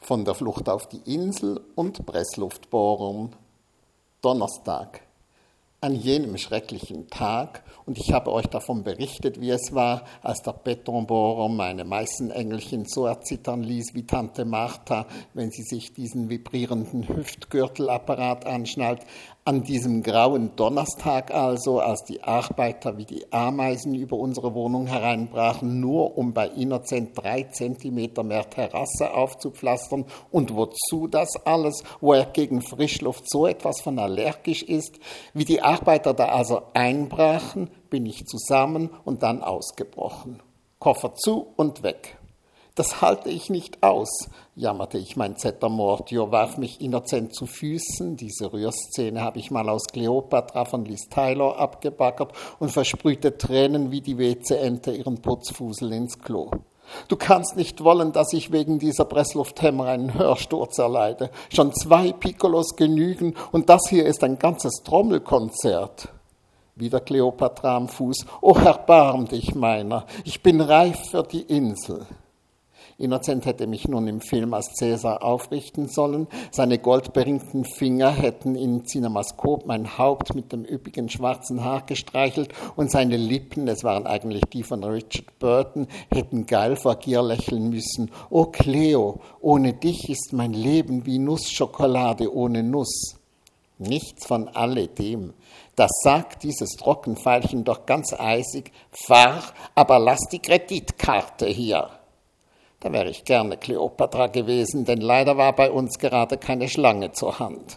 Von der Flucht auf die Insel und Pressluftbohrern. Donnerstag. An jenem schrecklichen Tag, und ich habe euch davon berichtet, wie es war, als der Betonbohrer meine Meißenengelchen so erzittern ließ wie Tante Martha, wenn sie sich diesen vibrierenden Hüftgürtelapparat anschnallt. An diesem grauen Donnerstag also, als die Arbeiter wie die Ameisen über unsere Wohnung hereinbrachen, nur um bei Innocent 3 Zentimeter mehr Terrasse aufzupflastern. Und wozu das alles, wo er gegen Frischluft so etwas von allergisch ist? Wie die Arbeiter da also einbrachen, bin ich zusammen und dann ausgebrochen. Koffer zu und weg. Das halte ich nicht aus, jammerte ich mein Zettermordio, warf mich Innocent zu Füßen, diese Rührszene habe ich mal aus Cleopatra von Liz Taylor abgebaggert, und versprühte Tränen wie die WC-Ente ihren Putzfusel ins Klo. Du kannst nicht wollen, dass ich wegen dieser Presslufthämmer einen Hörsturz erleide. Schon 2 Piccolos genügen, und das hier ist ein ganzes Trommelkonzert. Wieder Cleopatra am Fuß. O, erbarm dich meiner, ich bin reif für die Insel. Innocent hätte mich nun im Film als Cäsar aufrichten sollen. Seine goldberingten Finger hätten in Cinemaskop mein Haupt mit dem üppigen schwarzen Haar gestreichelt, und seine Lippen, es waren eigentlich die von Richard Burton, hätten geil vor Gier lächeln müssen. O Cleo, ohne dich ist mein Leben wie Nussschokolade ohne Nuss. Nichts von alledem. Das sagt dieses Trockenpfeilchen doch ganz eisig. Fahr, aber lass die Kreditkarte hier. Da wäre ich gerne Kleopatra gewesen, denn leider war bei uns gerade keine Schlange zur Hand.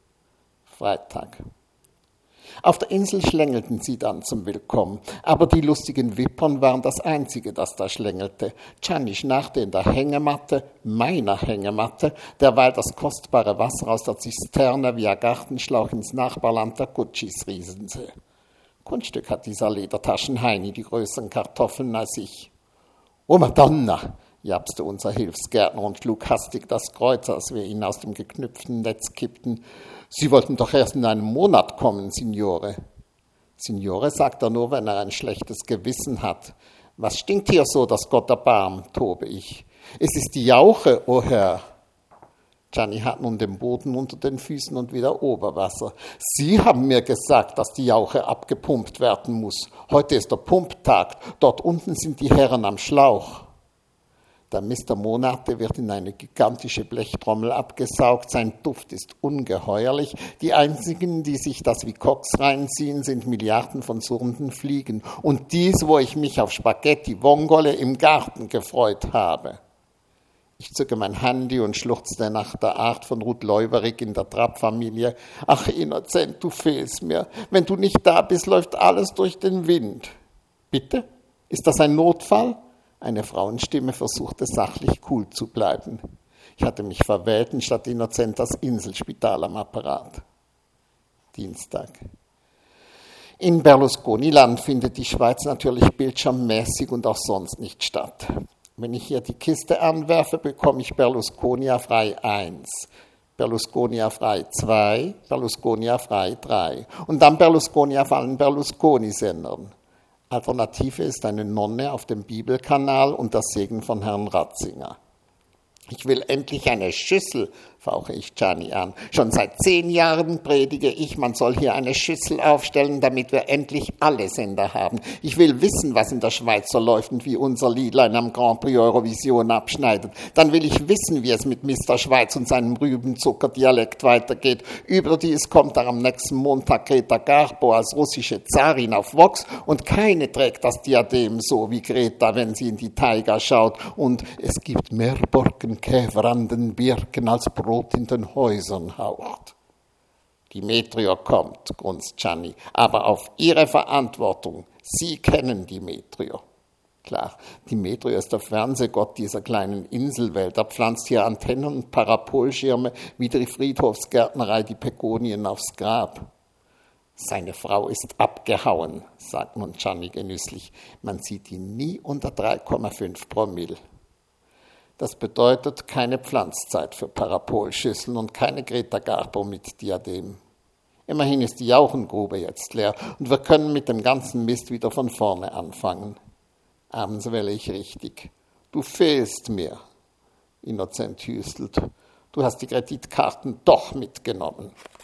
Freitag. Auf der Insel schlängelten sie dann zum Willkommen, aber die lustigen Wippern waren das Einzige, das da schlängelte. Gianni schnarchte in der Hängematte, meiner Hängematte, derweil das kostbare Wasser aus der Zisterne via Gartenschlauch ins Nachbarland der Guccis rieselte. Kunststück hat dieser Ledertaschenheini die größeren Kartoffeln als ich. Oh Madonna, japste unser Hilfsgärtner und schlug hastig das Kreuz, als wir ihn aus dem geknüpften Netz kippten. Sie wollten doch erst in einem Monat kommen, Signore. Signore sagt er nur, wenn er ein schlechtes Gewissen hat. Was stinkt hier so, dass Gott erbarmt, tobe ich. Es ist die Jauche, o Herr. Gianni hat nun den Boden unter den Füßen und wieder Oberwasser. Sie haben mir gesagt, dass die Jauche abgepumpt werden muss. Heute ist der Pumptag. Dort unten sind die Herren am Schlauch. Der Mr. Monate wird in eine gigantische Blechtrommel abgesaugt. Sein Duft ist ungeheuerlich. Die einzigen, die sich das wie Koks reinziehen, sind Milliarden von surrenden Fliegen. Und dies, wo ich mich auf Spaghetti Vongole im Garten gefreut habe. Ich zücke mein Handy und schluchzte nach der Art von Ruth Leuwerig in der Trapp-Familie. Ach, Innocent, du fehlst mir. Wenn du nicht da bist, läuft alles durch den Wind. Bitte? Ist das ein Notfall? Eine Frauenstimme versuchte sachlich cool zu bleiben. Ich hatte mich verwählt und statt Innocent das Inselspital am Apparat. Dienstag. In Berlusconi-Land findet die Schweiz natürlich bildschirmmäßig und auch sonst nicht statt. Wenn ich hier die Kiste anwerfe, bekomme ich Berlusconia frei 1, Berlusconia frei 2, Berlusconia frei 3 und dann Berlusconia auf allen Berlusconi-Sendern. Alternative ist eine Nonne auf dem Bibelkanal und das Segen von Herrn Ratzinger. Ich will endlich eine Schüssel, fauche ich Gianni an. Schon seit 10 Jahren predige ich, man soll hier eine Schüssel aufstellen, damit wir endlich alle Sender haben. Ich will wissen, was in der Schweiz so läuft und wie unser Liedlein am Grand Prix Eurovision abschneidet. Dann will ich wissen, wie es mit Mr. Schweiz und seinem Rübenzucker-Dialekt weitergeht. Überdies kommt am nächsten Montag Greta Garbo als russische Zarin auf Vox und keine trägt das Diadem so wie Greta, wenn sie in die Taiga schaut. Und es gibt mehr Borkenkäfer an den Birken als Brot in den Häusern haucht. Die Metrio kommt, grunzt Gianni, aber auf Ihre Verantwortung. Sie kennen die Metrio. Klar, die Metrio ist der Fernsehgott dieser kleinen Inselwelt. Er pflanzt hier Antennen und Parapolschirme wie die Friedhofsgärtnerei die Pegonien aufs Grab. Seine Frau ist abgehauen, sagt nun Gianni genüsslich. Man sieht ihn nie unter 3,5 Promille. Das bedeutet keine Pflanzzeit für Parapolschüsseln und keine Greta Garbo mit Diadem. Immerhin ist die Jauchengrube jetzt leer und wir können mit dem ganzen Mist wieder von vorne anfangen. Abends wähle ich richtig. Du fehlst mir. Innocent hüstelt. Du hast die Kreditkarten doch mitgenommen.